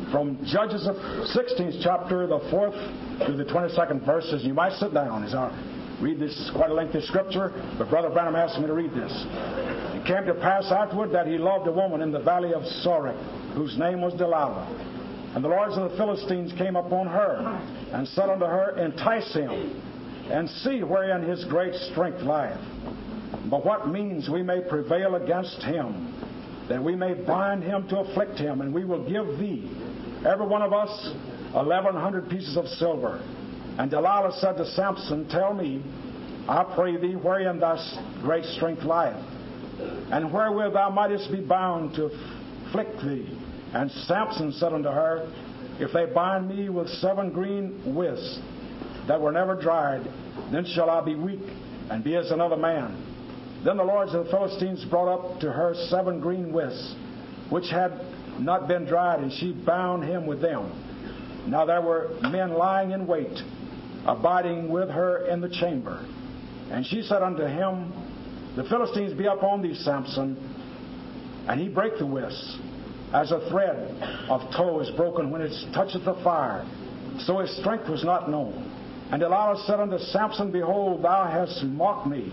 from Judges of 16th chapter, the 4th through the 22nd verses. You might sit down as I read this. Is quite a lengthy scripture, but Brother Branham asked me to read this. It came to pass afterward that he loved a woman in the valley of Sorek, whose name was Delilah. And the lords of the Philistines came upon her, and said unto her, Entice him, and see wherein his great strength lieth. By what means we may prevail against him, that we may bind him to afflict him, and we will give thee, every one of us, 1,100 pieces of silver. And Delilah said to Samson, Tell me, I pray thee, wherein thy great strength lieth, and wherewith thou mightest be bound to afflict thee. And Samson said unto her, If they bind me with 7 green withs that were never dried, then shall I be weak, and be as another man. Then the lords of the Philistines brought up to her 7 green withs, which had not been dried, and she bound him with them. Now there were men lying in wait, abiding with her in the chamber. And she said unto him, The Philistines be upon thee, Samson. And he brake the withs, as a thread of tow is broken when it toucheth the fire. So his strength was not known. And Delilah said unto Samson, Behold, thou hast mocked me,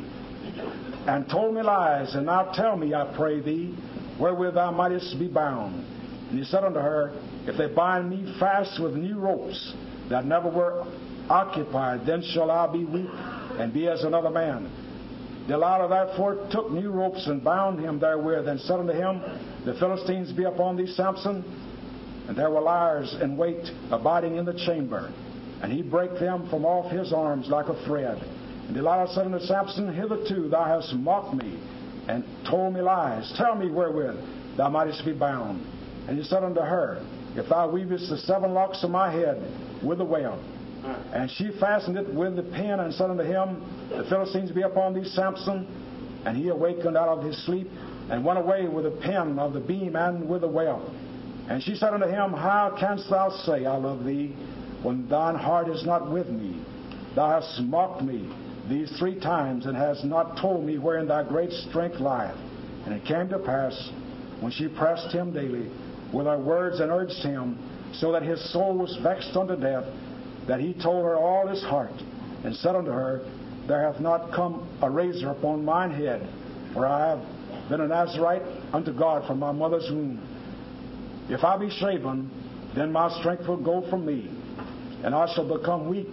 and told me lies, and now tell me, I pray thee, wherewith thou mightest be bound. And he said unto her, If they bind me fast with new ropes that never were occupied, then shall I be weak, and be as another man. Delilah therefore took new ropes, and bound him therewith, and said unto him, The Philistines be upon thee, Samson. And there were liars in wait, abiding in the chamber. And he brake them from off his arms like a thread. And Delilah said unto Samson, Hitherto thou hast mocked me, and told me lies. Tell me wherewith thou mightest be bound. And he said unto her, If thou weavest the 7 locks of my head with a web. And she fastened it with the pin, and said unto him, The Philistines be upon thee, Samson. And he awakened out of his sleep, and went away with the pin of the beam and with the web. And she said unto him, How canst thou say, I love thee, when thine heart is not with me? Thou hast mocked me these 3 times, and hast not told me wherein thy great strength lieth. And it came to pass, when she pressed him daily with her words, and urged him, so that his soul was vexed unto death, that he told her all his heart, and said unto her, There hath not come a razor upon mine head, for I have been a Nazarite unto God from my mother's womb. If I be shaven, then my strength will go from me, and I shall become weak,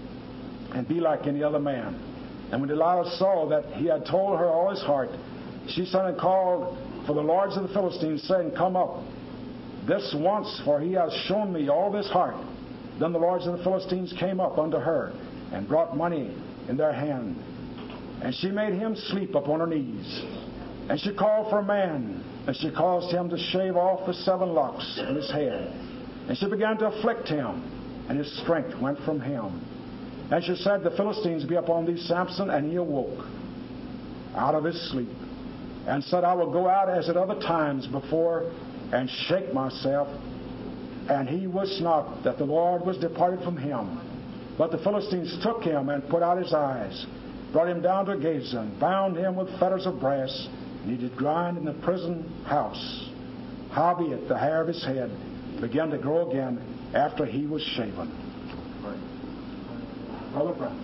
and be like any other man. And when Delilah saw that he had told her all his heart, she sent and called for the lords of the Philistines, saying, Come up this once, for he has shown me all his heart. Then the lords of the Philistines came up unto her, and brought money in their hand. And she made him sleep upon her knees. And she called for a man, and she caused him to shave off the 7 locks in his head. And she began to afflict him, and his strength went from him. And she said, The Philistines be upon thee, Samson. And he awoke out of his sleep, and said, I will go out as at other times before, and shake myself. And he wist not that the Lord was departed from him. But the Philistines took him, and put out his eyes, brought him down to Gazan, bound him with fetters of brass, and he did grind in the prison house. Howbeit the hair of his head began to grow again after he was shaven. Brother Brown.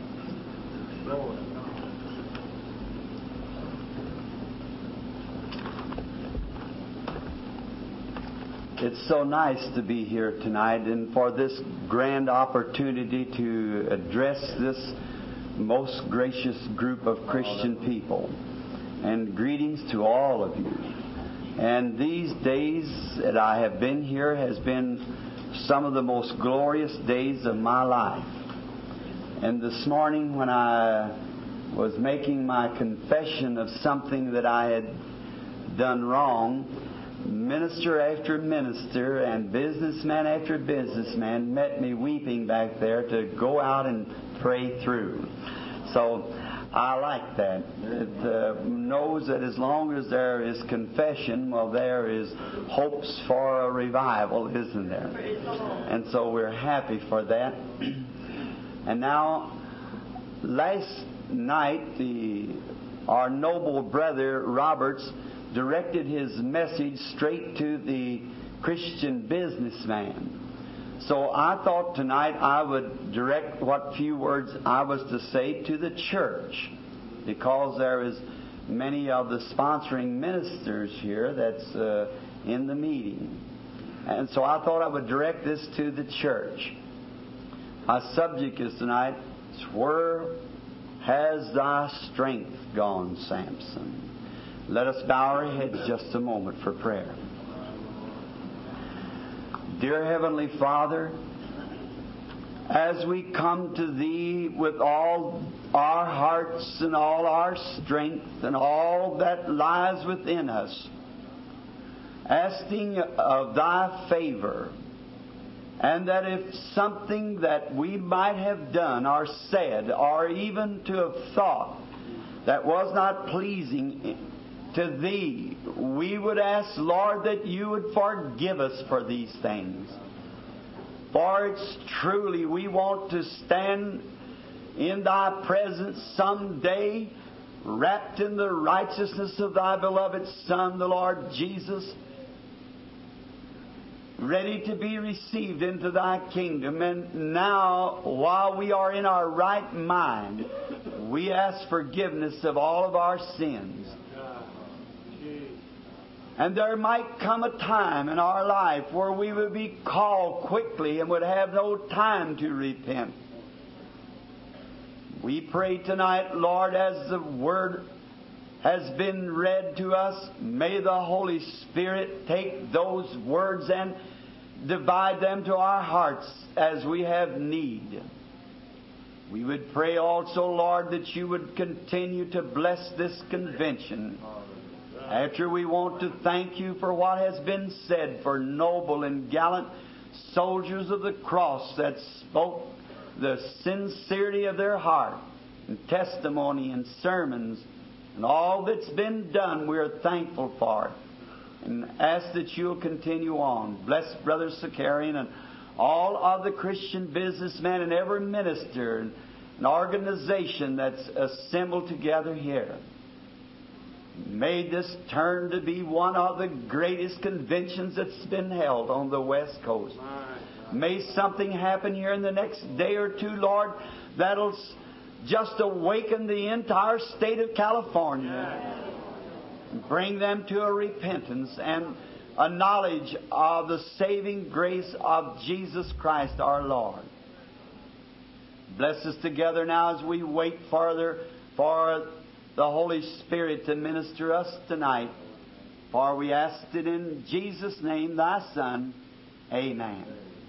It's so nice to be here tonight, and for this grand opportunity to address this most gracious group of Christian people. And greetings to all of you. And these days that I have been here has been some of the most glorious days of my life. And this morning, when I was making my confession of something that I had done wrong, minister after minister and businessman after businessman met me weeping back there to go out and pray through. So I like that. It knows that as long as there is confession, well, there is hopes for a revival, isn't there? And so we're happy for that. And now, last night, our noble brother Roberts directed his message straight to the Christian businessman. So I thought tonight I would direct what few words I was to say to the church, because there is many of the sponsoring ministers here that's in the meeting. And so I thought I would direct this to the church. My subject is tonight, where has thy strength gone, Samson? Let us bow our heads just a moment for prayer. Dear Heavenly Father, as we come to Thee with all our hearts and all our strength and all that lies within us, asking of Thy favor, and that if something that we might have done or said or even to have thought that was not pleasing to Thee, we would ask, Lord, that You would forgive us for these things. For it's truly we want to stand in Thy presence someday, wrapped in the righteousness of Thy beloved Son, the Lord Jesus, ready to be received into Thy kingdom. And now, while we are in our right mind, we ask forgiveness of all of our sins. And there might come a time in our life where we would be called quickly and would have no time to repent. We pray tonight, Lord, as the Word has been read to us, may the Holy Spirit take those words and divide them to our hearts as we have need. We would pray also, Lord, that You would continue to bless this convention. After, we want to thank You for what has been said, for noble and gallant soldiers of the cross that spoke the sincerity of their heart, and testimony and sermons, and all that's been done. We are thankful for it, and ask that You'll continue on. Bless Brother Sakarian and all of the Christian businessmen and every minister and organization that's assembled together here. May this turn to be one of the greatest conventions that's been held on the West Coast. May something happen here in the next day or two, Lord, that'll just awaken the entire state of California. Bring them to a repentance and a knowledge of the saving grace of Jesus Christ our Lord. Bless us together now as we wait further for the Holy Spirit to minister us tonight. For we ask it in Jesus' name, Thy Son. Amen.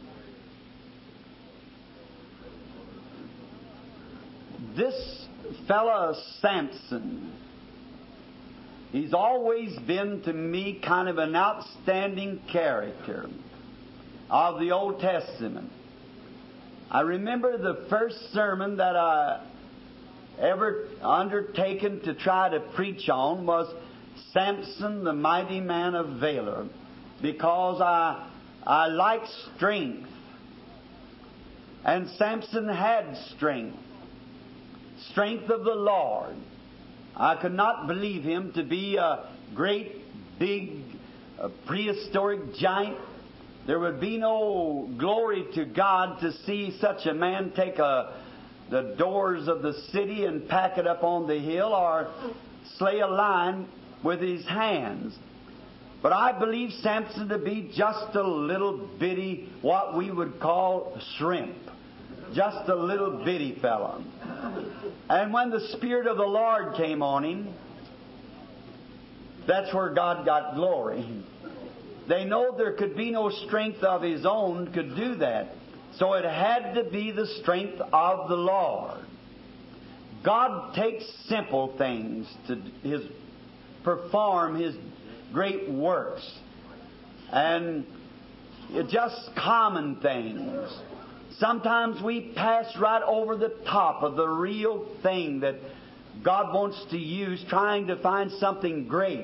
This fella Samson, he's always been to me kind of an outstanding character of the Old Testament. I remember the first sermon that I ever undertaken to try to preach on was Samson, the mighty man of Valor, because I like strength. And Samson had strength. Strength of the Lord. I could not believe him to be a great, big, prehistoric giant. There would be no glory to God to see such a man take the doors of the city and pack it up on the hill, or slay a lion with his hands. But I believe Samson to be just a little bitty, what we would call shrimp. Just a little bitty fellow. And when the Spirit of the Lord came on him, that's where God got glory. They know there could be no strength of his own could do that. So it had to be the strength of the Lord. God takes simple things to perform His great works. And just common things. Sometimes we pass right over the top of the real thing that God wants to use, trying to find something great.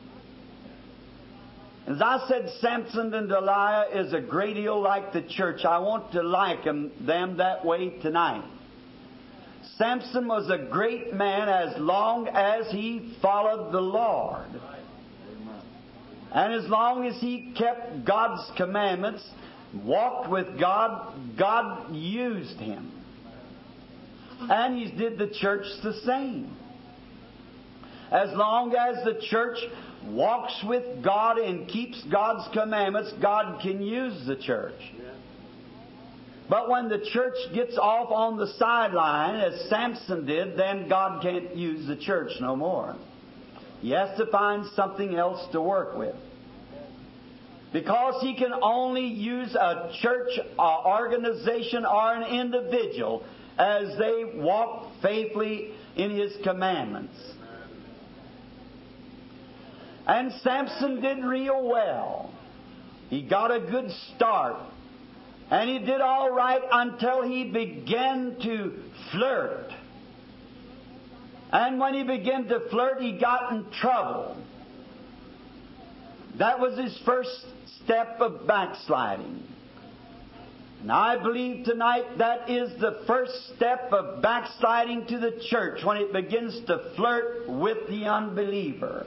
As I said, Samson and Delilah is a great deal like the church. I want to liken them that way tonight. Samson was a great man as long as he followed the Lord. And as long as he kept God's commandments, walked with God, God used him. And he did the church the same. As long as the church walks with God and keeps God's commandments, God can use the church. But when the church gets off on the sideline, as Samson did, then God can't use the church no more. He has to find something else to work with. Because he can only use a church organization or an individual as they walk faithfully in His commandments. And Samson did real well. He got a good start. And he did all right until he began to flirt. And when he began to flirt, he got in trouble. That was his first step of backsliding. And I believe tonight that is the first step of backsliding to the church, when it begins to flirt with the unbeliever.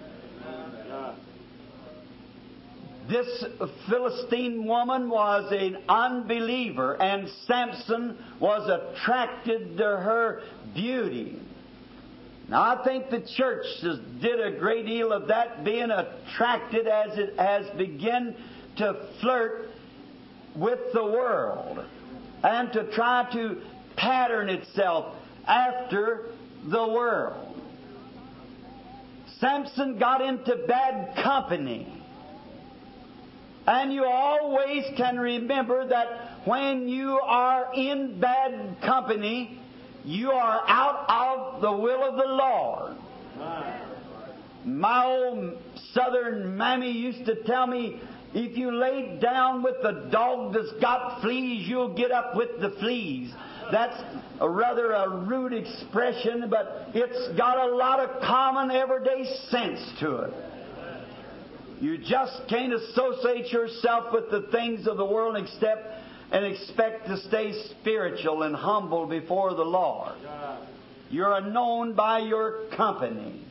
This Philistine woman was an unbeliever, and Samson was attracted to her beauty. Now, I think the church did a great deal of that, being attracted as it has begun to flirt with the world and to try to pattern itself after the world. Samson got into bad company. And you always can remember that when you are in bad company, you are out of the will of the Lord. My old southern mammy used to tell me, if you lay down with the dog that's got fleas, you'll get up with the fleas. That's rather a rude expression, but it's got a lot of common everyday sense to it. You just can't associate yourself with the things of the world and expect to stay spiritual and humble before the Lord. You're known by your company.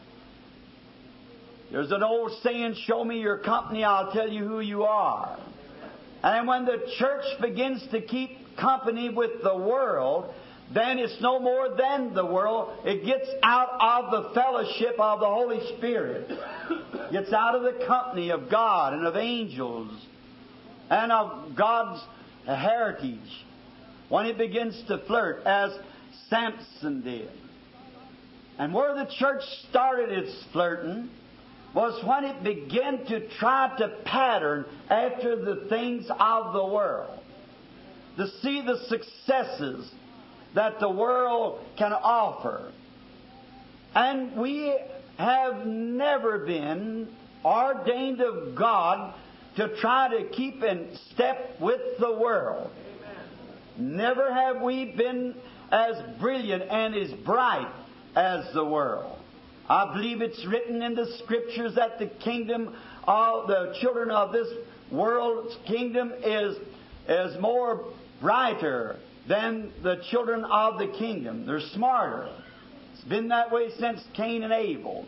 There's an old saying, show me your company, I'll tell you who you are. And when the church begins to keep company with the world, then it's no more than the world. It gets out of the fellowship of the Holy Spirit. Gets out of the company of God and of angels and of God's heritage when it begins to flirt, as Samson did. And where the church started its flirting was when it began to try to pattern after the things of the world, to see the successes that the world can offer. And we have never been ordained of God to try to keep in step with the world. Amen. Never have we been as brilliant and as bright as the world. I believe it's written in the Scriptures that the kingdom of the children of this world's kingdom is more brighter than the children of the kingdom. They're smarter. It's been that way since Cain and Abel.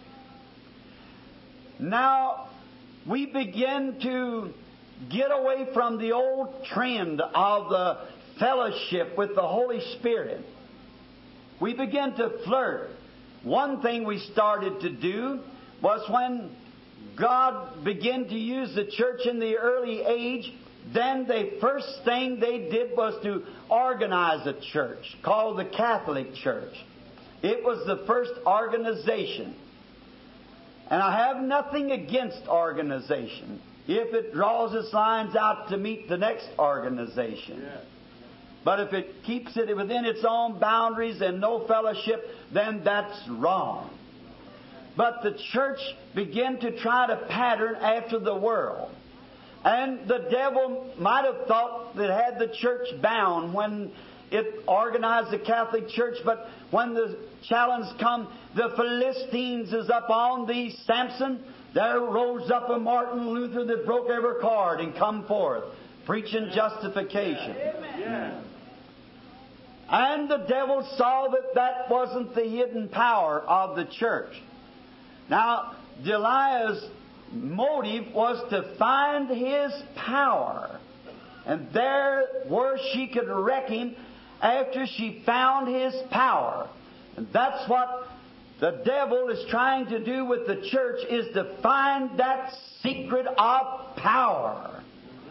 Now, we begin to get away from the old trend of the fellowship with the Holy Spirit. We begin to flirt. One thing we started to do was when God began to use the church in the early age, then the first thing they did was to organize a church called the Catholic Church. It was the first organization. And I have nothing against organization if it draws its lines out to meet the next organization. Yeah. But if it keeps it within its own boundaries and no fellowship, then that's wrong. But the church began to try to pattern after the world. And the devil might have thought that had the church bound when it organized the Catholic Church, but when the challenge come, the Philistines is up on thee, Samson, there rose up a Martin Luther that broke every cord and come forth, preaching justification. Amen. And the devil saw that that wasn't the hidden power of the church. Now, Deliah's motive was to find His power. And there where she could wreck Him after she found His power. And that's what the devil is trying to do with the church, is to find that secret of power.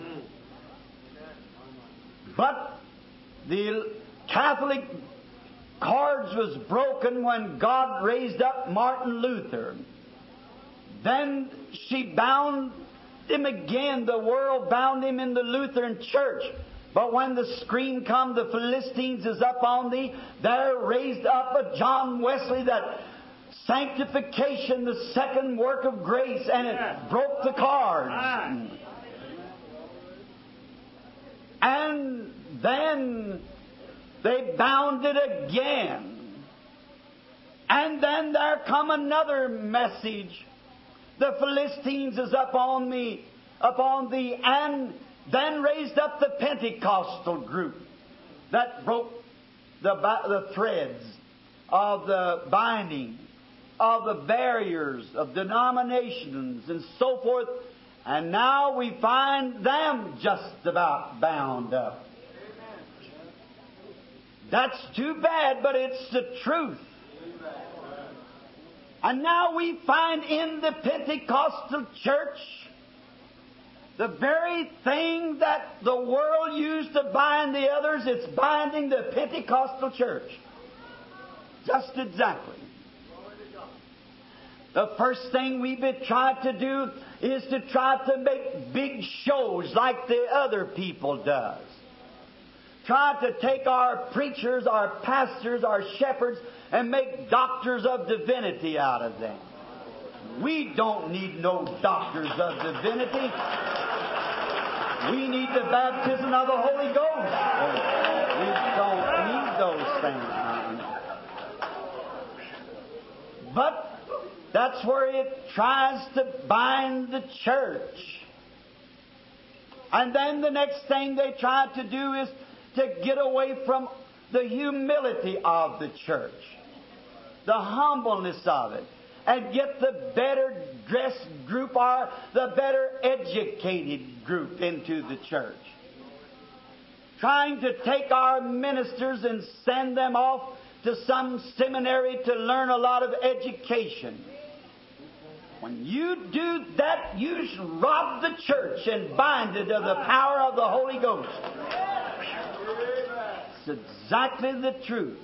But the Catholic cords was broken when God raised up Martin Luther. Then she bound him again. The world bound him in the Lutheran Church. But when the scream come, the Philistines is up on thee, there raised up a John Wesley, that sanctification, the second work of grace, and it broke the cords. And then they bound it again. And then there come another message. The Philistines is upon thee, and then raised up the Pentecostal group that broke the threads of the binding, of the barriers of denominations and so forth. And now we find them just about bound up. That's too bad, but it's the truth. And now we find in the Pentecostal church the very thing that the world used to bind the others, it's binding the Pentecostal church. Just exactly. The first thing we've been trying to do is to try to make big shows like the other people does. Try to take our preachers, our pastors, our shepherds, and make doctors of divinity out of them. We don't need no doctors of divinity. We need the baptism of the Holy Ghost. We don't need those things. But that's where it tries to bind the church. And then the next thing they try to do is to get away from the humility of the church, the humbleness of it, and get the better dressed group or the better educated group into the church. Trying to take our ministers and send them off to some seminary to learn a lot of education. When you do that, you rob the church and bind it of the power of the Holy Ghost. It's exactly the truth.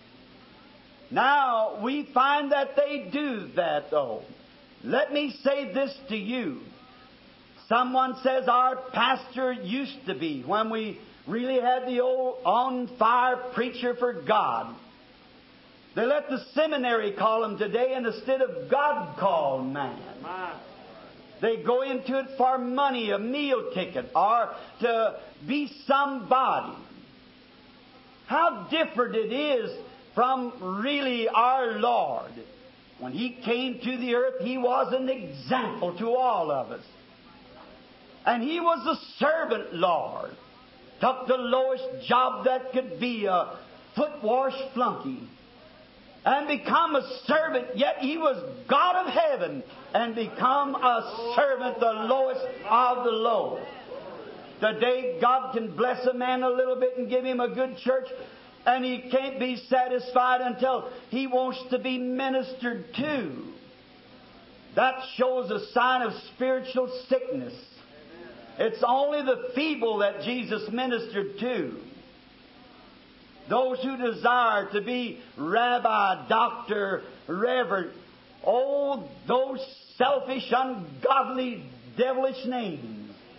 Now, we find that they do that, though. Let me say this to you. Someone says our pastor used to be, when we really had the old on-fire preacher for God. They let the seminary call him today, and instead of God call man. They go into it for money, a meal ticket, or to be somebody. How different it is from really our Lord. When He came to the earth, He was an example to all of us. And He was a servant Lord. Took the lowest job that could be, a foot wash flunky, and become a servant, yet He was God of heaven and become a servant, the lowest of the low. Today, God can bless a man a little bit and give him a good church, and he can't be satisfied until he wants to be ministered to. That shows a sign of spiritual sickness. It's only the feeble that Jesus ministered to. Those who desire to be rabbi, doctor, reverend, oh, those selfish, ungodly, devilish names.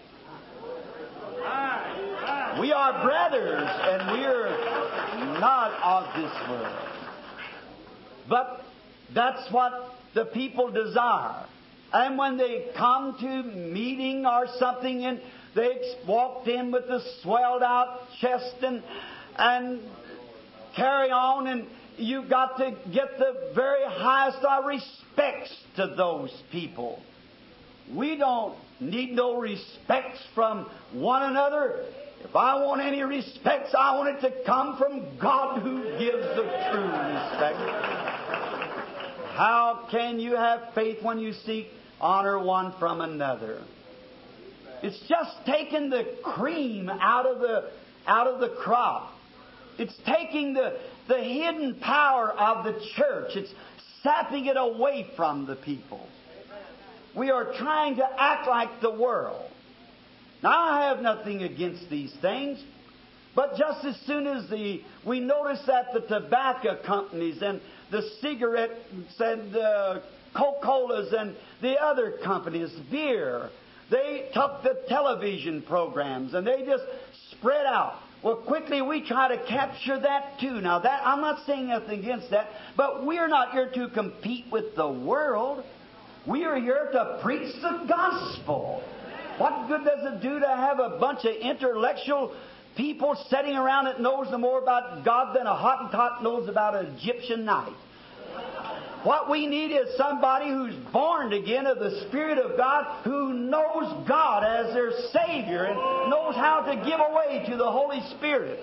We are brothers, and we're not of this world. But that's what the people desire. And when they come to meeting or something, and they walked in with the swelled out chest and carry on, and you've got to get the very highest of respects to those people. We don't need no respects from one another. If I want any respects, I want it to come from God, who gives the true respect. How can you have faith when you seek honor one from another. It's just taking the cream out of the crop. It's taking the hidden power of the church. It's sapping it away from the people. We are trying to act like the world. Now, I have nothing against these things, but just as soon as we notice that the tobacco companies and the cigarettes and the Coca-Colas and the other companies, beer, they took the television programs and they just spread out. Well, quickly we try to capture that too. Now, that I'm not saying nothing against that, but we're not here to compete with the world. We are here to preach the gospel. What good does it do to have a bunch of intellectual people sitting around that knows no more about God than a Hottentot knows about an Egyptian knife? What we need is somebody who's born again of the Spirit of God, who knows God as their Savior and knows how to give away to the Holy Spirit.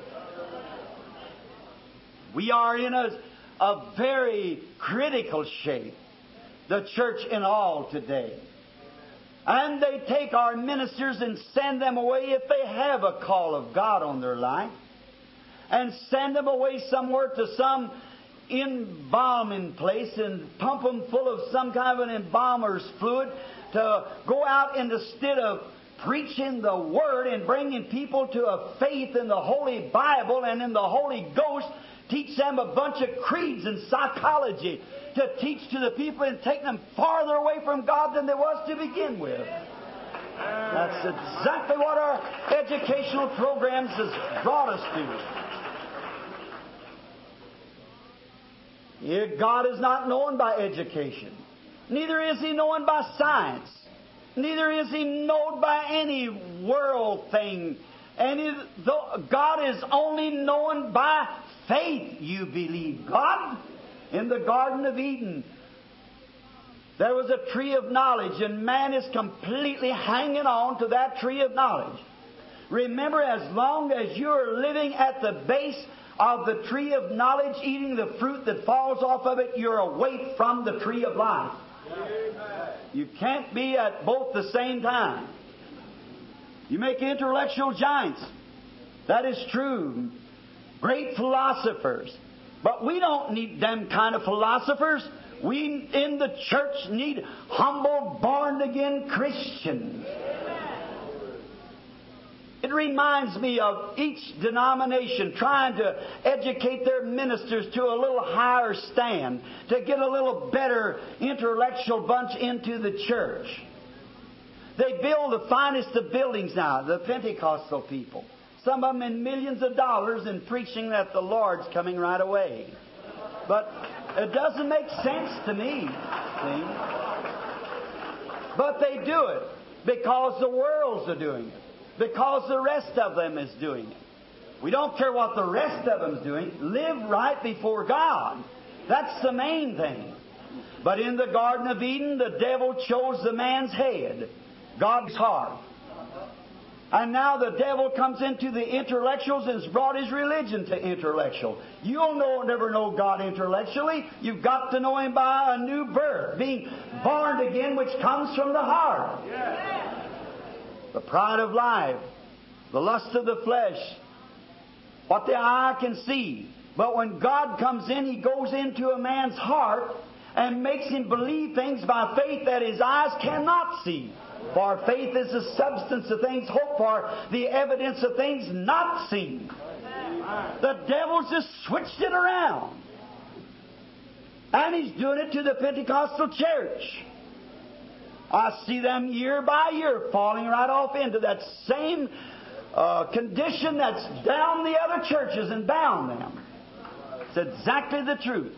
We are in a very critical shape, the church in all today. And they take our ministers and send them away if they have a call of God on their life, and send them away somewhere to some embalming place and pump them full of some kind of an embalmer's fluid to go out and instead of preaching the Word and bringing people to a faith in the Holy Bible and in the Holy Ghost, teach them a bunch of creeds and psychology to teach to the people and take them farther away from God than they was to begin with. That's exactly what our educational programs has brought us to. God is not known by education. Neither is He known by science. Neither is He known by any world thing. God is only known by faith. You believe God. In the Garden of Eden, there was a tree of knowledge, and man is completely hanging on to that tree of knowledge. Remember, as long as you're living at the base of the tree of knowledge, eating the fruit that falls off of it, you're away from the tree of life. You can't be at both the same time. You make intellectual giants. That is true. Great philosophers. But we don't need them kind of philosophers. We in the church need humble, born-again Christians. It reminds me of each denomination trying to educate their ministers to a little higher stand, to get a little better intellectual bunch into the church. They build the finest of buildings now, the Pentecostal people. Some of them in millions of dollars in preaching that the Lord's coming right away. But it doesn't make sense to me. See? But they do it because the world's are doing it. Because the rest of them is doing it. We don't care what the rest of them's doing. Live right before God. That's the main thing. But in the Garden of Eden, the devil chose the man's head, God's heart. And now the devil comes into the intellectuals and has brought his religion to intellectual. You'll never know God intellectually. You've got to know Him by a new birth, being born again, which comes from the heart. The pride of life, the lust of the flesh, what the eye can see. But when God comes in, He goes into a man's heart and makes him believe things by faith that his eyes cannot see. For faith is the substance of things hoped for, the evidence of things not seen. The devil's just switched it around. And he's doing it to the Pentecostal church. I see them year by year falling right off into that same condition that's down the other churches and bound them. It's exactly the truth.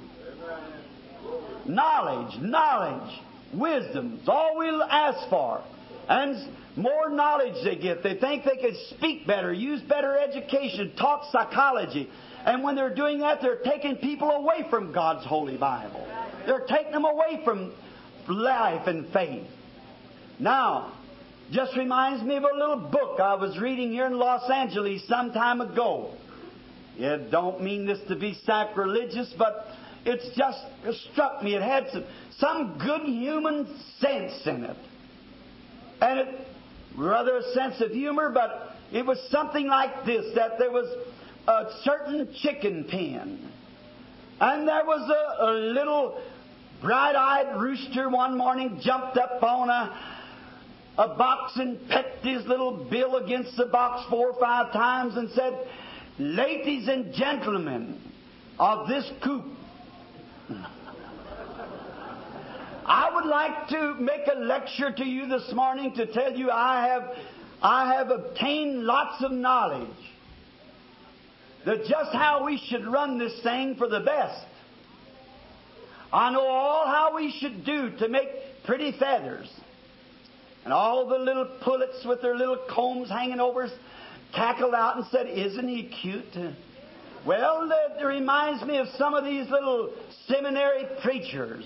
Knowledge, wisdom is all we'll ask for. And more knowledge they get. They think they can speak better, use better education, talk psychology. And when they're doing that, they're taking people away from God's Holy Bible. They're taking them away from life and faith. Now, just reminds me of a little book I was reading here in Los Angeles some time ago. It don't mean this to be sacrilegious, but it's just struck me. It had some good human sense in it. And it, rather a sense of humor, but it was something like this, that there was a certain chicken pen. And there was a little bright-eyed rooster one morning jumped up on a box and pecked his little bill against the box 4 or 5 times and said, "Ladies and gentlemen of this coop, I would like to make a lecture to you this morning to tell you I have obtained lots of knowledge that just how we should run this thing for the best. I know all how we should do to make pretty feathers." And all the little pullets with their little combs hanging over cackled out and said, "Isn't he cute?" Well, it reminds me of some of these little seminary preachers.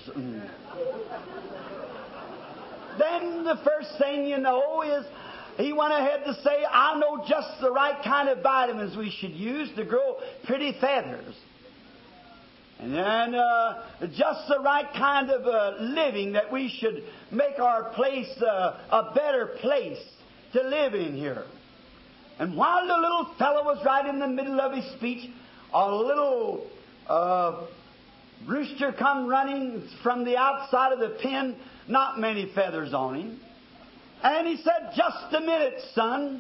Then the first thing you know is he went ahead to say, "I know just the right kind of vitamins we should use to grow pretty feathers. And then just the right kind of living that we should make our place a better place to live in here." And while the little fellow was right in the middle of his speech, a little rooster come running from the outside of the pen, not many feathers on him. And he said, "Just a minute, son."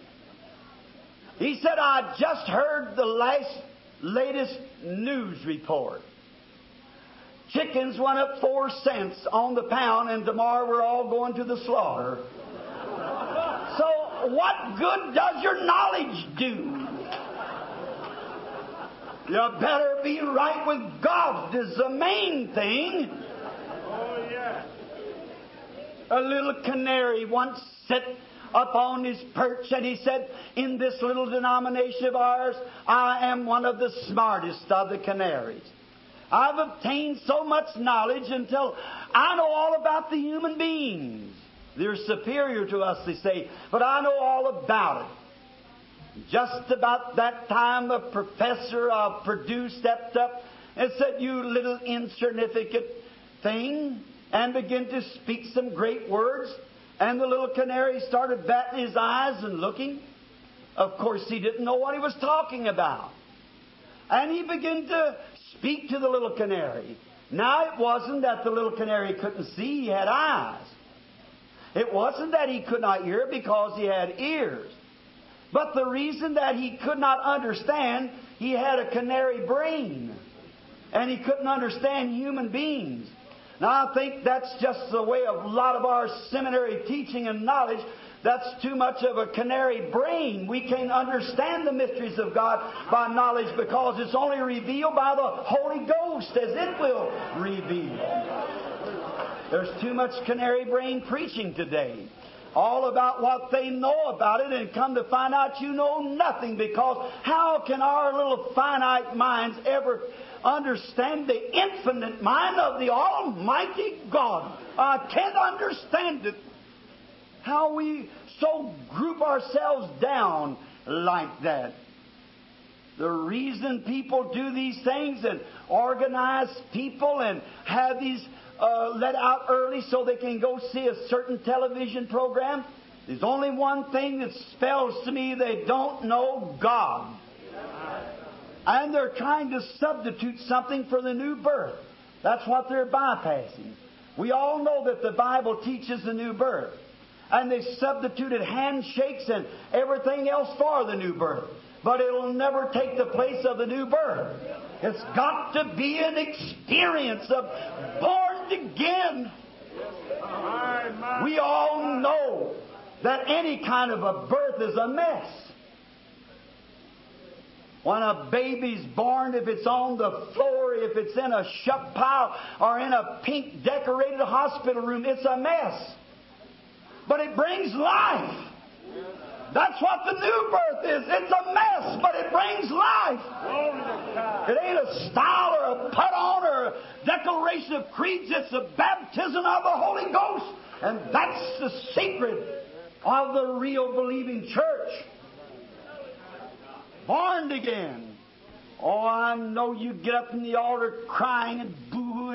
He said, "I just heard the latest news report. Chickens went up 4 cents on the pound, and tomorrow we're all going to the slaughter. So what good does your knowledge do? You better be right with God is the main thing." Oh, yeah. A little canary once sat up on his perch and he said, "In this little denomination of ours, I am one of the smartest of the canaries. I've obtained so much knowledge until I know all about the human beings. They're superior to us," they say, "but I know all about it." Just about that time, a professor of Purdue stepped up and said, "You little insignificant thing," and began to speak some great words. And the little canary started batting his eyes and looking. Of course, he didn't know what he was talking about. And he began to speak to the little canary. Now, it wasn't that the little canary couldn't see, he had eyes. It wasn't that he could not hear because he had ears. But the reason that he could not understand, he had a canary brain. And he couldn't understand human beings. Now, I think that's just the way of a lot of our seminary teaching and knowledge. That's too much of a canary brain. We can't understand the mysteries of God by knowledge because it's only revealed by the Holy Ghost as it will reveal. There's too much canary brain preaching today. All about what they know about it, and come to find out you know nothing, because how can our little finite minds ever understand the infinite mind of the Almighty God? I can't understand it. How we so group ourselves down like that. The reason people do these things and organize people and have these let out early so they can go see a certain television program, there's only one thing that spells to me: they don't know God. And they're trying to substitute something for the new birth. That's what they're bypassing. We all know that the Bible teaches the new birth. And they substituted handshakes and everything else for the new birth. But it'll never take the place of the new birth. It's got to be an experience of born again. We all know that any kind of a birth is a mess. When a baby's born, if it's on the floor, if it's in a shuck pile, or in a pink decorated hospital room, it's a mess. But it brings life. That's what the new birth is. It's a mess, but it brings life. It ain't a style or a put-on or a declaration of creeds. It's the baptism of the Holy Ghost. And that's the secret of the real believing church. Born again. Oh, I know you get up from the altar crying and boo-hooing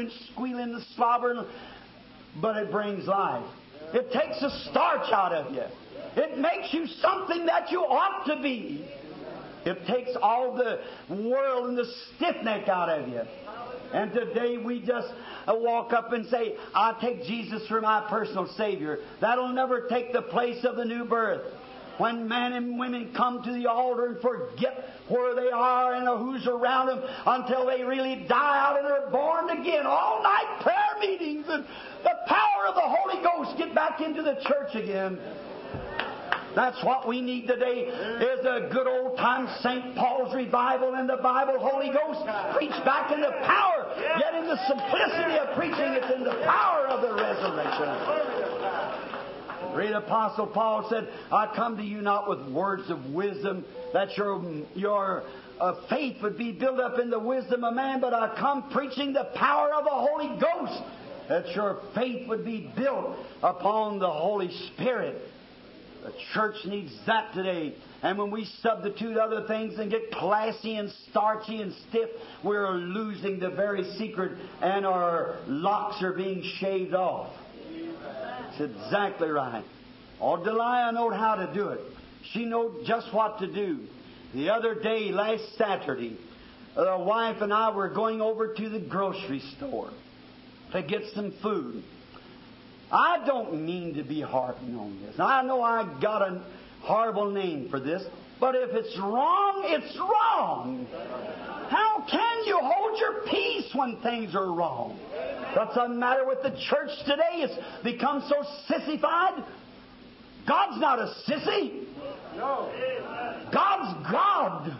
and squealing and slobbering, but it brings life. It takes the starch out of you. It makes you something that you ought to be. It takes all the world and the stiff neck out of you. And today we just walk up and say, I take Jesus for my personal Savior. That'll never take the place of the new birth. When men and women come to the altar and forget where they are and who's around them until they really die out and are born again. All night prayer meetings and the power of the Holy Ghost get back into the church again. That's what we need today, is a good old time St. Paul's revival in the Bible, Holy Ghost. Preach back in the power, yet in the simplicity of preaching, it's in the power of the resurrection. The great Apostle Paul said, I come to you not with words of wisdom, that your faith would be built up in the wisdom of man, but I come preaching the power of the Holy Ghost, that your faith would be built upon the Holy Spirit. The church needs that today. And when we substitute other things and get classy and starchy and stiff, we're losing the very secret, and our locks are being shaved off. That's exactly right. Oh, Delilah knowed how to do it. She knew just what to do. The other day, last Saturday, the wife and I were going over to the grocery store to get some food. I don't mean to be harping on this. I know I got a horrible name for this, but if it's wrong, it's wrong. How can you hold your peace when things are wrong? What's the matter with the church today? It's become so sissified. God's not a sissy. No. God's God.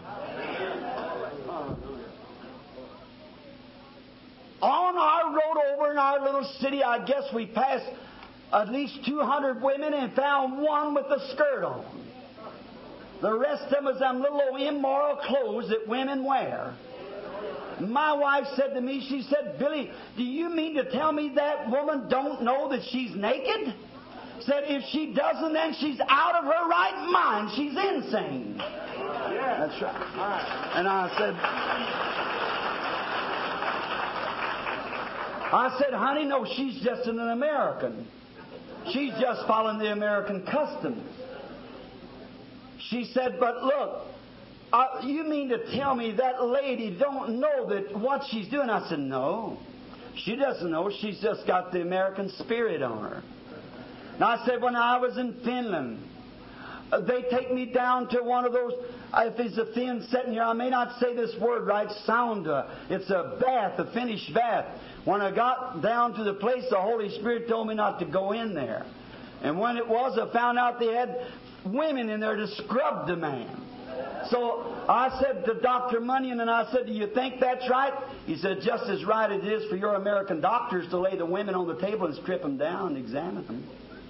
On our road over in our little city, I guess we passed at least 200 women and found one with a skirt on. The rest of them was them little old immoral clothes that women wear. My wife said to me, she said, Billy, do you mean to tell me that woman don't know that she's naked? Said if she doesn't, then she's out of her right mind. She's insane. Yeah. That's right. And I said, honey, no, she's just an American. She's just following the American customs. She said, but look, you mean to tell me that lady don't know that what she's doing? I said, no. She doesn't know. She's just got the American spirit on her. Now, I said, when I was in Finland, they take me down to one of those, if it's a Finn setting here, I may not say this word right, sauna. It's a bath, a Finnish bath. When I got down to the place, the Holy Spirit told me not to go in there. And when it was, I found out they had women in there to scrub the man. So I said to Dr. Munyon, and I said, do you think that's right? He said, just as right it is for your American doctors to lay the women on the table and strip them down and examine them.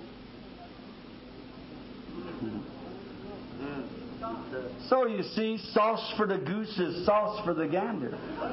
So you see, sauce for the goose is sauce for the gander.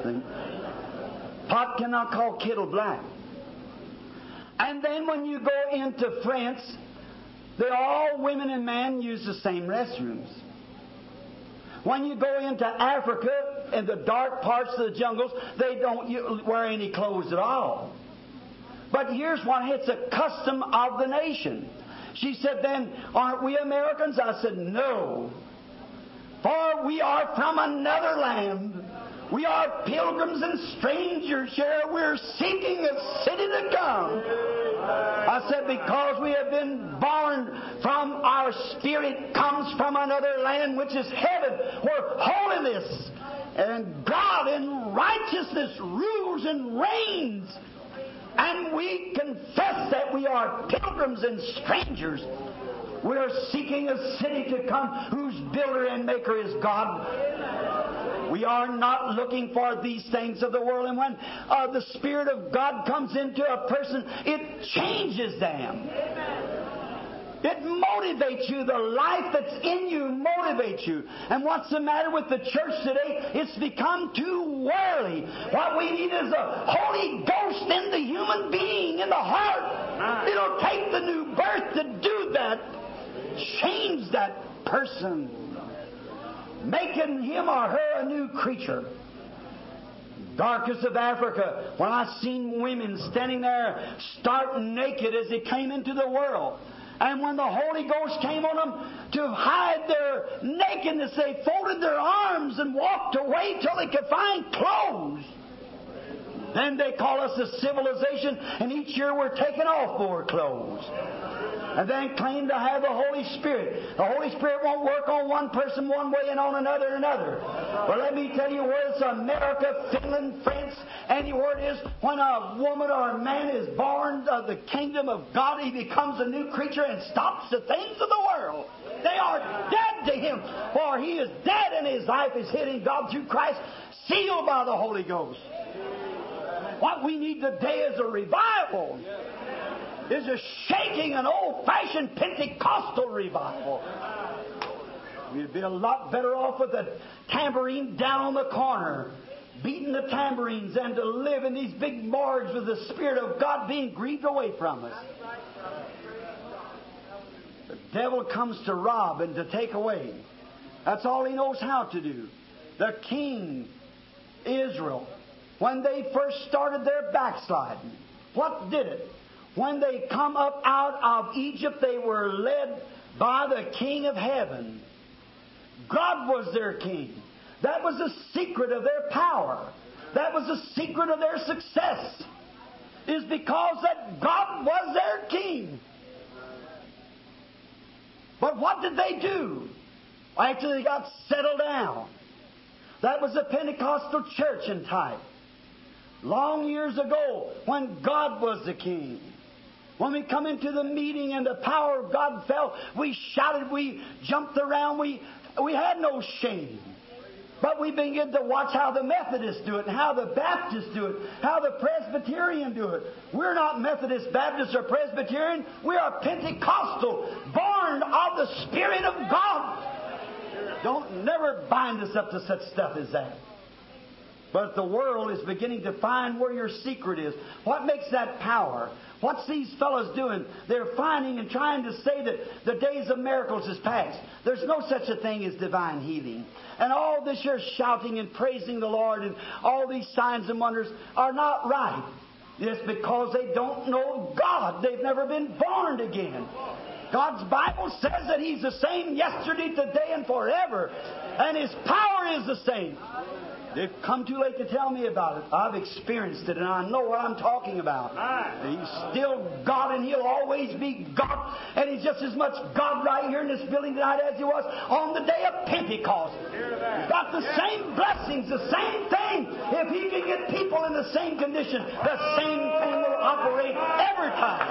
Pot cannot call kettle black. And then when you go into France, they're all women and men use the same restrooms. When you go into Africa, in the dark parts of the jungles, they don't wear any clothes at all. But here's what it's a custom of the nation. She said, then, aren't we Americans? I said, no. For we are from another land. We are pilgrims and strangers here. We're seeking a city to come. I said, because we have been born from our spirit comes from another land, which is heaven, where holiness and God and righteousness rules and reigns. And we confess that we are pilgrims and strangers. We are seeking a city to come whose builder and maker is God. We are not looking for these things of the world. And when the Spirit of God comes into a person, it changes them. It motivates you. The life that's in you motivates you. And what's the matter with the church today? It's become too worldly. What we need is a Holy Ghost in the human being, in the heart. It'll take the new birth to do that. Change that person. Making him or her a new creature. Darkest of Africa, when I seen women standing there stark naked as they came into the world. And when the Holy Ghost came on them to hide their nakedness, they folded their arms and walked away till they could find clothes. Then they call us a civilization, and each year we're taking off more clothes. And then claim to have the Holy Spirit. The Holy Spirit won't work on one person one way and on another another. But let me tell you, where it's America, Finland, France, anywhere it is, when a woman or a man is born of the kingdom of God, he becomes a new creature and stops the things of the world. They are dead to him, for he is dead and his life is hid in God through Christ, sealed by the Holy Ghost. What we need today is a revival. Is a shaking, an old-fashioned Pentecostal revival. We'd be a lot better off with a tambourine down on the corner, beating the tambourines, and to live in these big morgues with the Spirit of God being grieved away from us. The devil comes to rob and to take away. That's all he knows how to do. The king, Israel, when they first started their backsliding, what did it? When they come up out of Egypt, they were led by the King of Heaven. God was their king. That was the secret of their power. That was the secret of their success. Is because that God was their king. But what did they do after they got settled down? That was the Pentecostal church in type. Long years ago, when God was the king. When we come into the meeting and the power of God fell, we shouted, we jumped around, we had no shame. But we began to watch how the Methodists do it, and how the Baptists do it, how the Presbyterian do it. We're not Methodist, Baptist, or Presbyterian. We are Pentecostal, born of the Spirit of God. Don't never bind us up to such stuff as that. But the world is beginning to find where your secret is. What makes that power? What's these fellows doing? They're finding and trying to say that the days of miracles is past. There's no such a thing as divine healing. And all this year shouting and praising the Lord and all these signs and wonders are not right. It's because they don't know God. They've never been born again. God's Bible says that He's the same yesterday, today, and forever. And His power is the same. They've come too late to tell me about it. I've experienced it, and I know what I'm talking about. He's still God, and He'll always be God. And He's just as much God right here in this building tonight as He was on the day of Pentecost. He's got the same blessings, the same thing. If He can get people in the same condition, the same thing will operate every time.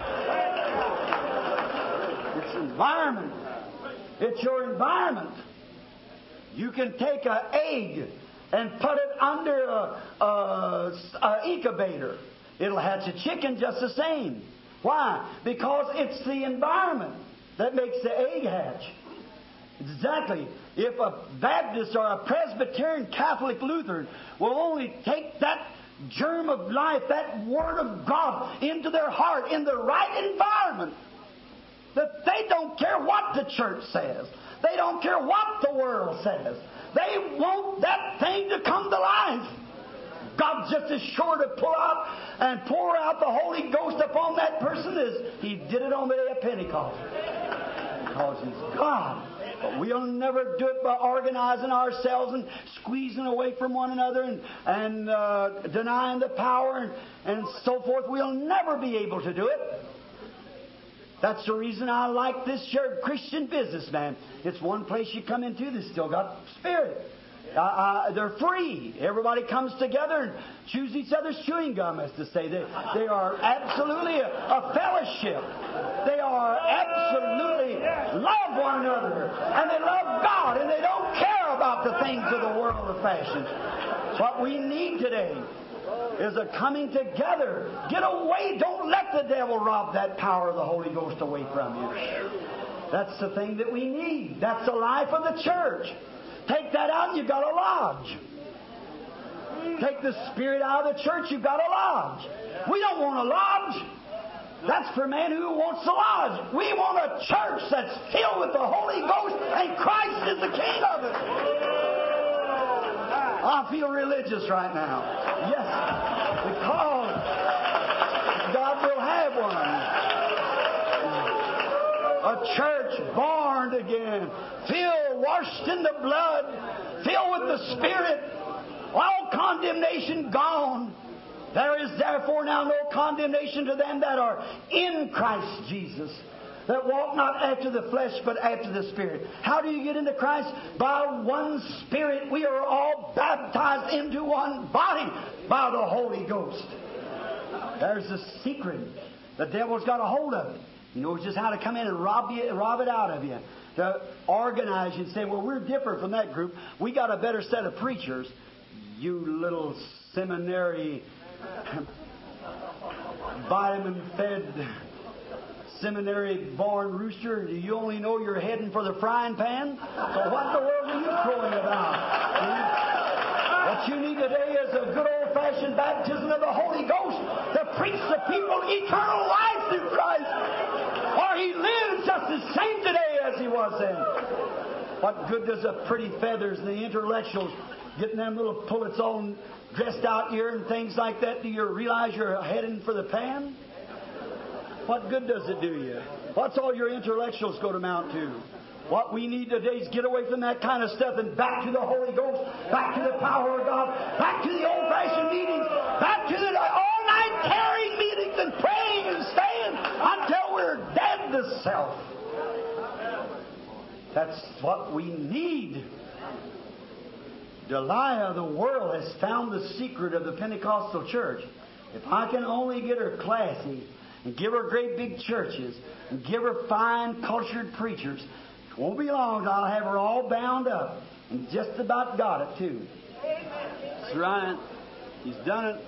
It's environment. It's your environment. You can take an egg and put it under an incubator. It'll hatch a chicken just the same. Why? Because it's the environment that makes the egg hatch. Exactly. If a Baptist or a Presbyterian, Catholic, Lutheran will only take that germ of life, that Word of God into their heart in the right environment, that they don't care what the church says. They don't care what the world says. They want that thing to come to life. God's just as sure to pull out and pour out the Holy Ghost upon that person as He did it on the day of Pentecost. Because He's God. But we'll never do it by organizing ourselves and squeezing away from one another and denying the power and so forth. We'll never be able to do it. That's the reason I like this church, Christian Businessman. It's one place you come into that's still got Spirit. They're free. Everybody comes together and chews each other's chewing gum, as to say. They are absolutely a fellowship. They are absolutely love one another. And they love God. And they don't care about the things of the world or fashion. What we need today is a coming together. Get away. Don't let the devil rob that power of the Holy Ghost away from you. That's the thing that we need. That's the life of the church. Take that out and you've got a lodge. Take the Spirit out of the church, you've got a lodge. We don't want a lodge. That's for men who wants a lodge. We want a church that's filled with the Holy Ghost and Christ is the King of it. I feel religious right now. Yes, because God will have one. A church born again, filled, washed in the blood, filled with the Spirit, all condemnation gone. There is therefore now no condemnation to them that are in Christ Jesus, that walk not after the flesh, but after the Spirit. How do you get into Christ? By one Spirit we are all baptized into one body by the Holy Ghost. There's the secret. The devil's got a hold of it. He knows just how to come in and rob it out of you. To organize you and say, well, we're different from that group. We got a better set of preachers. You little seminary, vitamin-fed, seminary-born rooster, do you only know you're heading for the frying pan? So what in the world are you crowing about? What you need today is a good old-fashioned baptism of the Holy Ghost to preach to people eternal life through Christ. For He lives just the same today as He was then. What good does the pretty feathers and the intellectuals getting them little pullets on dressed out here and things like that? Do you realize you're heading for the pan? What good does it do you? What's all your intellectuals go to amount to? What we need today is get away from that kind of stuff and back to the Holy Ghost, back to the power of God, back to the old-fashioned meetings, back to the all-night tearing meetings and praying and staying until we're dead to self. That's what we need. Delilah of the world has found the secret of the Pentecostal church. If I can only get her classy and give her great big churches and give her fine, cultured preachers, it won't be long till I'll have her all bound up and just about got it, too. That's right. He's done it.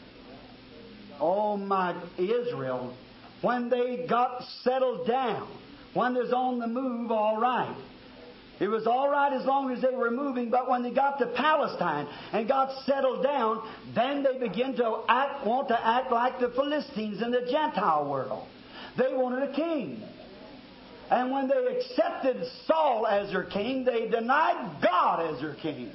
Oh, my Israel, when they got settled down, when they was on the move, all right. It was all right as long as they were moving, but when they got to Palestine and got settled down, then they began to want to act like the Philistines in the Gentile world. They wanted a king. And when they accepted Saul as their king, they denied God as their king.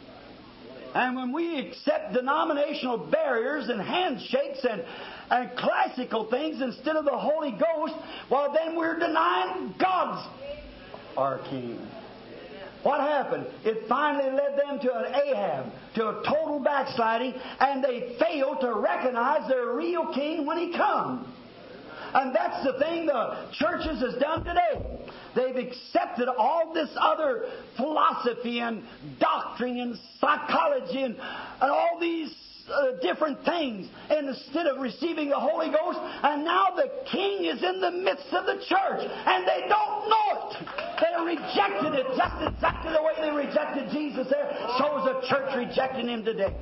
And when we accept denominational barriers and handshakes and classical things instead of the Holy Ghost, well, then we're denying God's our king. What happened? It finally led them to an Ahab, to a total backsliding, and they failed to recognize their real king when he comes. And that's the thing the churches has done today. They've accepted all this other philosophy and doctrine and psychology and all these different things instead of receiving the Holy Ghost. And now the king is in the midst of the church, and they don't know it. They rejected it just exactly the way they rejected Jesus there. So is the church rejecting Him today.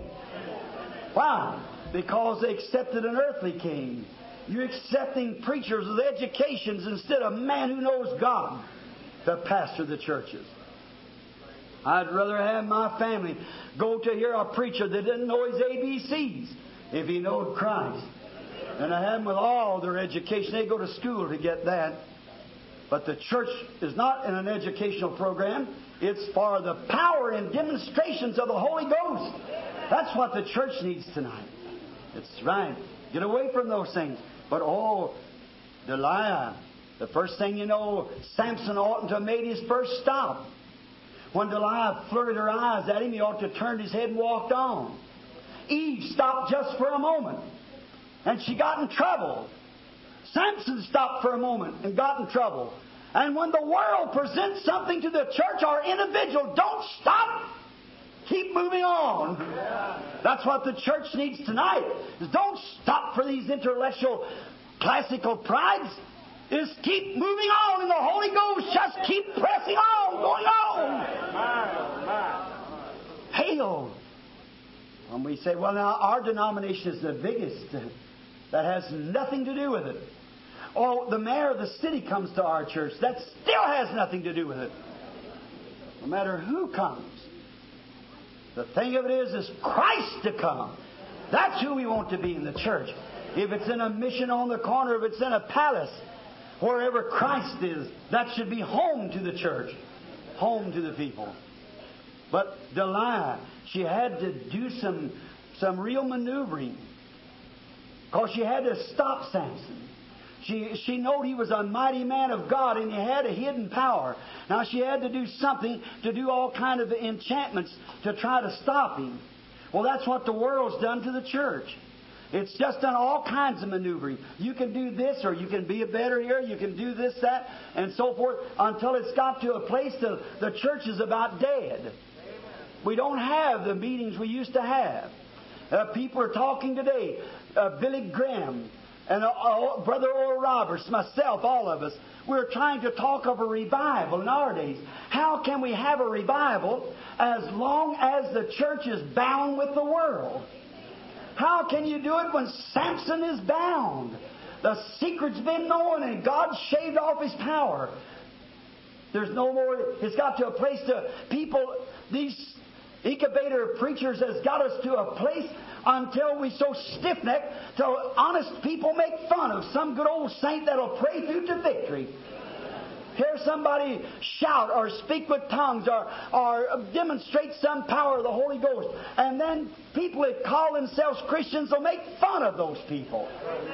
Why? Because they accepted an earthly king. You're accepting preachers with educations instead of a man who knows God to pastor the churches. I'd rather have my family go to hear a preacher that didn't know his ABCs if he knowed Christ. And I have them with all their education. They go to school to get that. But the church is not in an educational program. It's for the power and demonstrations of the Holy Ghost. That's what the church needs tonight. It's right. Get away from those things. But Delilah, the first thing you know, Samson oughtn't to have made his first stop. When Delilah flirted her eyes at him, he ought to have turned his head and walked on. Eve stopped just for a moment, and she got in trouble. Samson stopped for a moment and got in trouble. And when the world presents something to the church or individual, don't stop. Keep moving on. That's what the church needs tonight. Is don't stop for these intellectual, classical prides. Is keep moving on in the Holy Ghost. Just keep pressing on, going on. Hail. When we say, well, now our denomination is the biggest, that has nothing to do with it. Oh, the mayor of the city comes to our church. That still has nothing to do with it. No matter who comes. The thing of it is Christ to come. That's who we want to be in the church. If it's in a mission on the corner, if it's in a palace, wherever Christ is, that should be home to the church, home to the people. But Delilah, she had to do some real maneuvering, because she had to stop Samson. She knew he was a mighty man of God, and he had a hidden power. Now she had to do something to do all kind of enchantments to try to stop him. Well, that's what the world's done to the church. It's just done all kinds of maneuvering. You can do this, or you can be better here, you can do this, that, and so forth, until it's got to a place the church is about dead. We don't have the meetings we used to have. People are talking today. Billy Graham and Brother Oral Roberts, myself, all of us, we're trying to talk of a revival in our days. How can we have a revival as long as the church is bound with the world? How can you do it when Samson is bound? The secret's been known and God shaved off his power. There's no more. It's got to a place to people, these incubator preachers has got us to a place until we so stiff-necked till honest people make fun of some good old saint that'll pray through to victory. Hear somebody shout or speak with tongues or demonstrate some power of the Holy Ghost. And then people that call themselves Christians will make fun of those people.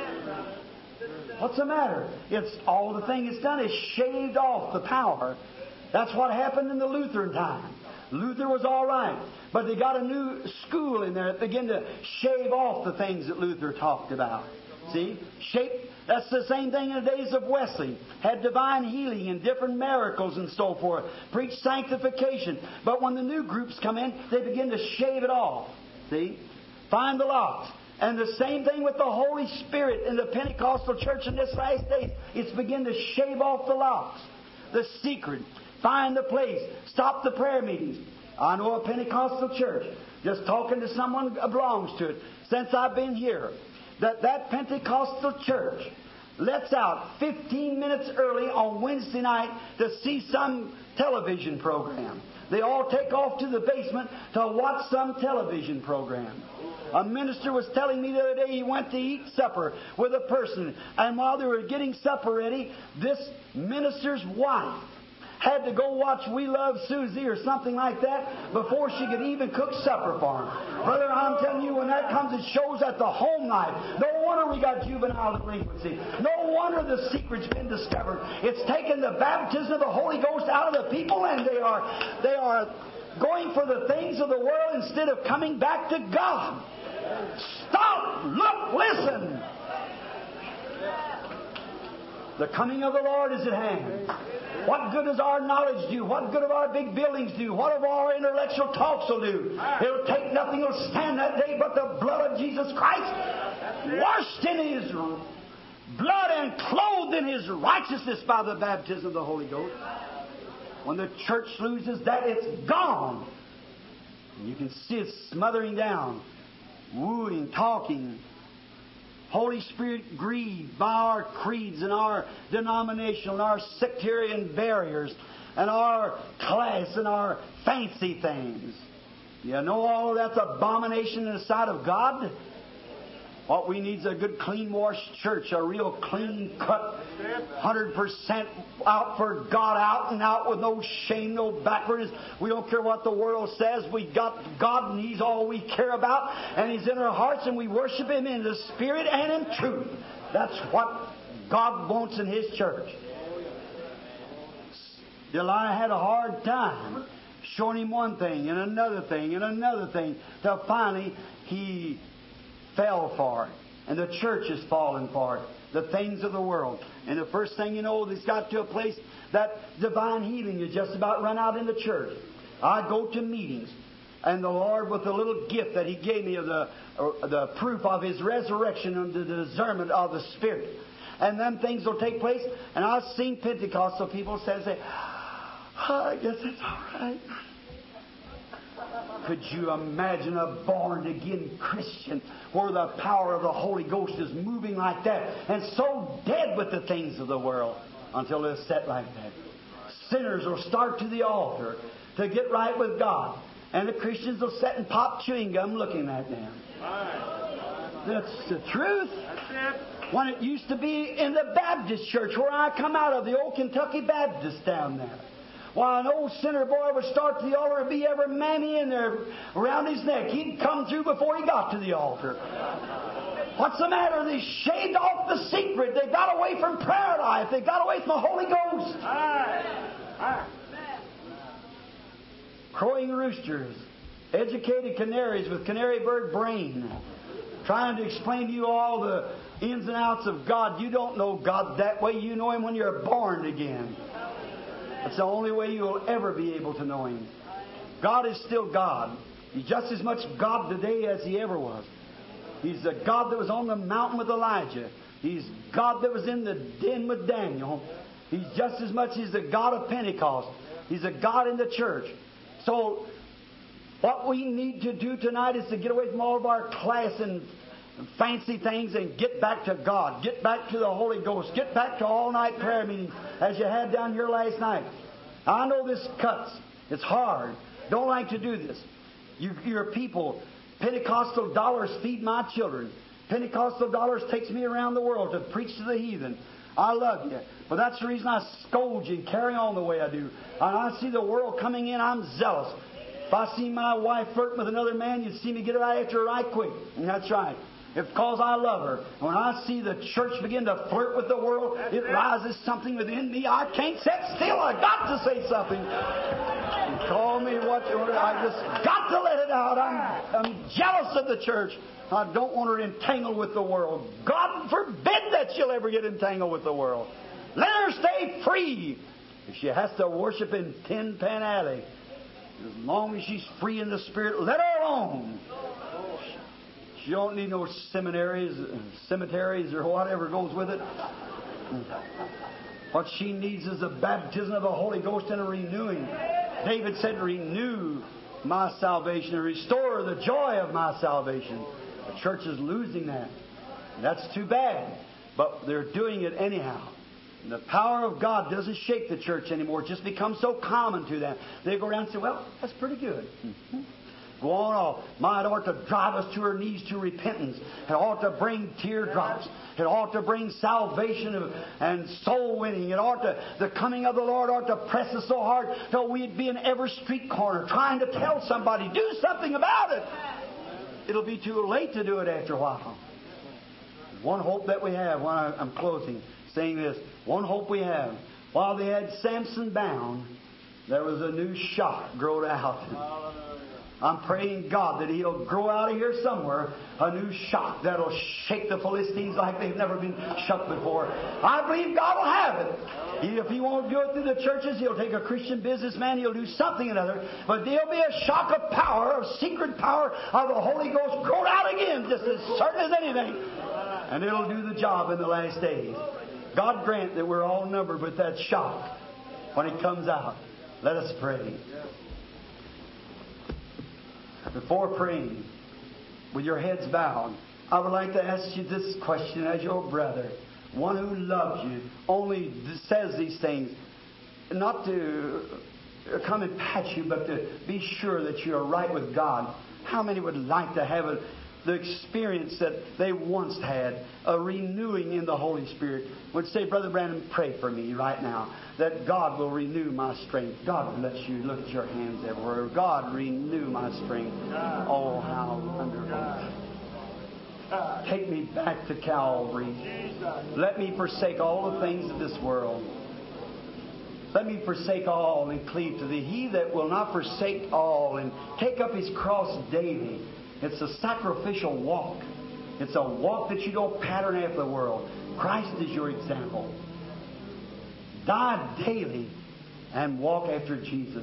What's the matter? It's all the thing it's done is shaved off the power. That's what happened in the Lutheran time. Luther was all right, but they got a new school in there that began to shave off the things that Luther talked about. See? That's the same thing in the days of Wesley. Had divine healing and different miracles and so forth. Preached sanctification. But when the new groups come in, they begin to shave it off. See? Find the locks. And the same thing with the Holy Spirit in the Pentecostal church in this last days. It's begin to shave off the locks. The secret. Find the place. Stop the prayer meetings. I know a Pentecostal church, just talking to someone who belongs to it, since I've been here, that Pentecostal church lets out 15 minutes early on Wednesday night to see some television program. They all take off to the basement to watch some television program. A minister was telling me the other day he went to eat supper with a person, and while they were getting supper ready, this minister's wife had to go watch We Love Susie or something like that before she could even cook supper for him. Brother, I'm telling you, when that comes, it shows that the home life. No wonder we got juvenile delinquency. No wonder the secret's been discovered. It's taken the baptism of the Holy Ghost out of the people, and they are going for the things of the world instead of coming back to God. Stop! Look! Listen! The coming of the Lord is at hand. What good does our knowledge do? What good of our big buildings do? What of our intellectual talks will do? It'll take nothing will stand that day but the blood of Jesus Christ, washed in His blood and clothed in His righteousness by the baptism of the Holy Ghost. When the church loses that, it's gone. And you can see it smothering down, wooing, talking. Holy Spirit grieved by our creeds and our denominational and our sectarian barriers and our class and our fancy things. You know all that's abomination in the sight of God? What we need is a good clean washed church, a real clean cut, 100% out for God, out and out with no shame, no backwardness. We don't care what the world says. We got God and He's all we care about. And He's in our hearts and we worship Him in the Spirit and in truth. That's what God wants in His church. Delilah had a hard time showing him one thing and another thing and another thing till finally he fell for it. And the church has fallen for it. The things of the world. And the first thing you know, it's got to a place that divine healing is just about run out in the church. I go to meetings, and the Lord, with the little gift that He gave me of the proof of His resurrection and the discernment of the Spirit, and then things will take place. And I've seen Pentecostal people say, I guess it's all right. Could you imagine a born-again Christian where the power of the Holy Ghost is moving like that and so dead with the things of the world until they're set like that? Sinners will start to the altar to get right with God, and the Christians will sit and pop chewing gum looking at them. That's the truth. When it used to be in the Baptist church where I come out of, the old Kentucky Baptist down there. While an old sinner boy would start to the altar and be every mammy in there around his neck, he'd come through before he got to the altar. What's the matter? They shaved off the secret. They got away from prayer life. They got away from the Holy Ghost. Crowing roosters, educated canaries with canary bird brain, trying to explain to you all the ins and outs of God. You don't know God that way. You know Him when you're born again. That's the only way you'll ever be able to know Him. God is still God. He's just as much God today as He ever was. He's the God that was on the mountain with Elijah. He's God that was in the den with Daniel. He's just as much as the God of Pentecost. He's a God in the church. So, what we need to do tonight is to get away from all of our class and fancy things and get back to God. Get back to the Holy Ghost. Get back to all-night prayer meetings as you had down here last night. I know this cuts. It's hard. Don't like to do this. You're people. Pentecostal dollars feed my children. Pentecostal dollars takes me around the world to preach to the heathen. I love you. But that's the reason I scold you and carry on the way I do. And I see the world coming in, I'm zealous. If I see my wife flirting with another man, you'd see me get right after her right quick. And that's right. It's because I love her. When I see the church begin to flirt with the world, it rises something within me. I can't sit still. I got to say something. You call me what you want. I just got to let it out. I'm jealous of the church. I don't want her entangled with the world. God forbid that she'll ever get entangled with the world. Let her stay free. If she has to worship in Tin Pan Alley, as long as she's free in the Spirit, let her alone. She don't need no cemeteries or whatever goes with it. What she needs is the baptism of the Holy Ghost and a renewing. David said, renew my salvation and restore the joy of my salvation. The church is losing that. And that's too bad. But they're doing it anyhow. And the power of God doesn't shake the church anymore. It just becomes so common to them. They go around and say, well, that's pretty good. Go on off. It ought to drive us to our knees to repentance. It ought to bring teardrops. It ought to bring salvation and soul winning. It ought to, the coming of the Lord ought to press us so hard till we'd be in every street corner trying to tell somebody, do something about it. It'll be too late to do it after a while. One hope that we have, when I'm closing, saying this, one hope we have, while they had Samson bound, there was a new shock growed out. I'm praying God that He'll grow out of here somewhere a new shock that'll shake the Philistines like they've never been shook before. I believe God will have it. If He won't do it through the churches, He'll take a Christian businessman, He'll do something or another. But there'll be a shock of power, of secret power of the Holy Ghost growed out again, just as certain as anything. And it'll do the job in the last days. God grant that we're all numbered with that shock when it comes out. Let us pray. Before praying, with your heads bowed, I would like to ask you this question as your brother, one who loves you, only says these things, not to come and pat you, but to be sure that you're right with God. How many would like to have the experience that they once had, a renewing in the Holy Spirit? Would say, Brother Branham, pray for me right now, that God will renew my strength. God bless you. Look at your hands everywhere. God, renew my strength. Oh, how wonderful. Take me back to Calvary. Let me forsake all the things of this world. Let me forsake all and cleave to Thee. He that will not forsake all and take up his cross daily. It's a sacrificial walk. It's a walk that you don't pattern after the world. Christ is your example. Die daily and walk after Jesus.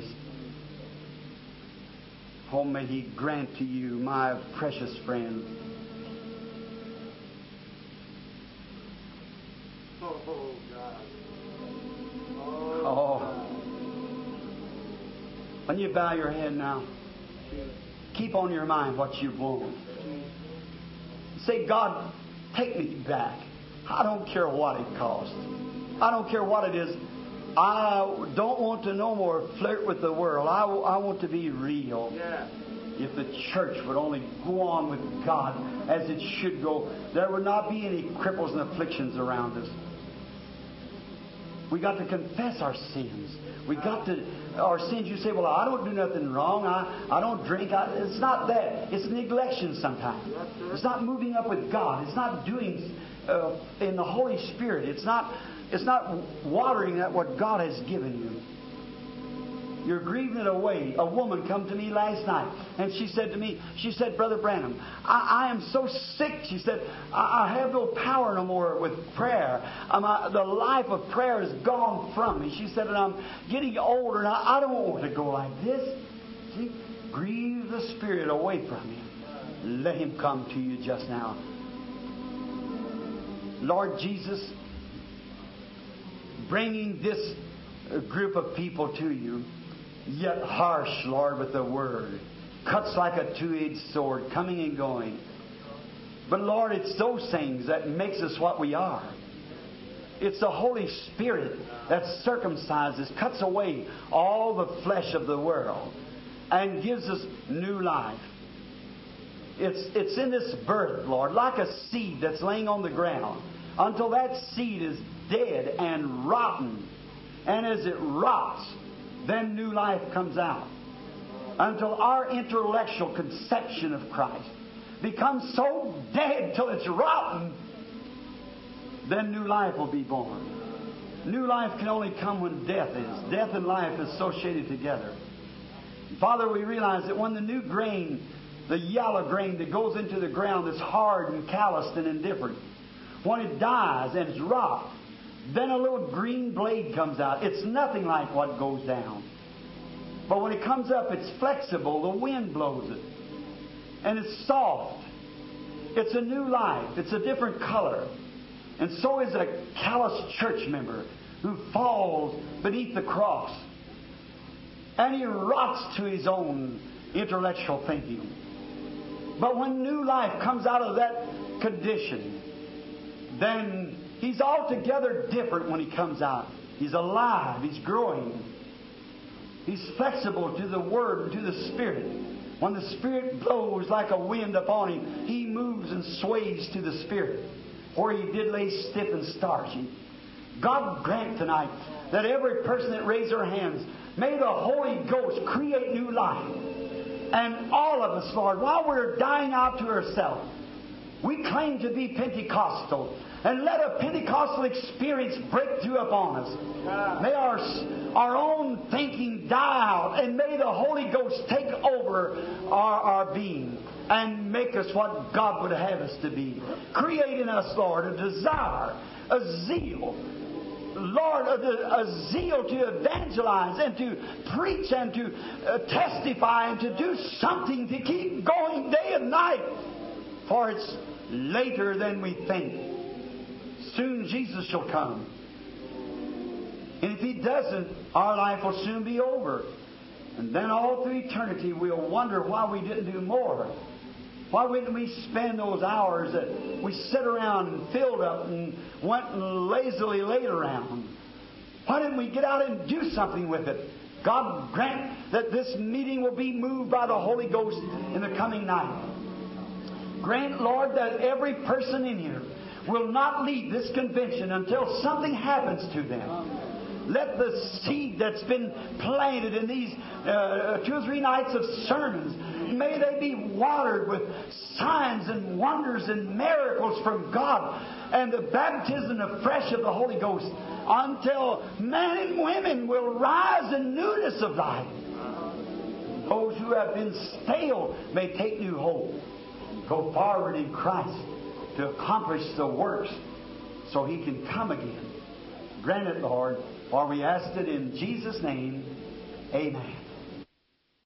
Oh, may He grant to you, my precious friend. Oh, God. Oh. When you bow your head now, keep on your mind what you want. Say, God, take me back. I don't care what it costs. I don't care what it is. I don't want to no more flirt with the world. I want to be real. Yeah. If the church would only go on with God as it should go, there would not be any cripples and afflictions around us. We got to confess our sins. We got to, our sins, you say, well, I don't do nothing wrong. I don't drink. It's not that. It's neglection sometimes. It's not moving up with God. It's not doing in the Holy Spirit. It's not watering at what God has given you. You're grieving it away. A woman come to me last night, and she said to me, she said, Brother Branham, I am so sick. She said, I have no power no more with prayer. The life of prayer is gone from me. She said, and I'm getting older, and I don't want to go like this. See, grieve the Spirit away from Him. Let Him come to you just now. Lord Jesus, bringing this group of people to you, yet harsh, Lord, with the Word. Cuts like a two-edged sword, coming and going. But Lord, it's those things that makes us what we are. It's the Holy Spirit that circumcises, cuts away all the flesh of the world, and gives us new life. It's in this birth, Lord, like a seed that's laying on the ground, until that seed is dead and rotten. And as it rots, then new life comes out. Until our intellectual conception of Christ becomes so dead till it's rotten, then new life will be born. New life can only come when death is. Death and life is associated together. Father, we realize that when the new grain, the yellow grain that goes into the ground that's hard and calloused and indifferent, when it dies and it's rot, then a little green blade comes out. It's nothing like what goes down. But when it comes up, it's flexible. The wind blows it. And it's soft. It's a new life. It's a different color. And so is a callous church member who falls beneath the cross. And he rots to his own intellectual thinking. But when new life comes out of that condition, then he's altogether different when he comes out. He's alive. He's growing. He's flexible to the Word and to the Spirit. When the Spirit blows like a wind upon him, he moves and sways to the Spirit, where he did lay stiff and starchy. God grant tonight that every person that raised their hands, may the Holy Ghost create new life. And all of us, Lord, while we're dying out to ourselves, we claim to be Pentecostal. And let a Pentecostal experience break through upon us. May our own thinking die out, and may the Holy Ghost take over our being and make us what God would have us to be. Create in us, Lord, a desire, a zeal, Lord, a zeal to evangelize and to preach and to testify and to do something to keep going day and night. For it's later than we think. Soon Jesus shall come. And if He doesn't, our life will soon be over. And then all through eternity we'll wonder why we didn't do more. Why wouldn't we spend those hours that we sit around and filled up and went and lazily laid around? Why didn't we get out and do something with it? God grant that this meeting will be moved by the Holy Ghost in the coming night. Grant, Lord, that every person in here will not leave this convention until something happens to them. Let the seed that's been planted in these 2 or 3 nights of sermons, may they be watered with signs and wonders and miracles from God and the baptism afresh of the Holy Ghost, until men and women will rise in newness of life. Those who have been stale may take new hope and go forward in Christ to accomplish the works so He can come again. Grant it, Lord, for we ask it in Jesus' name. Amen.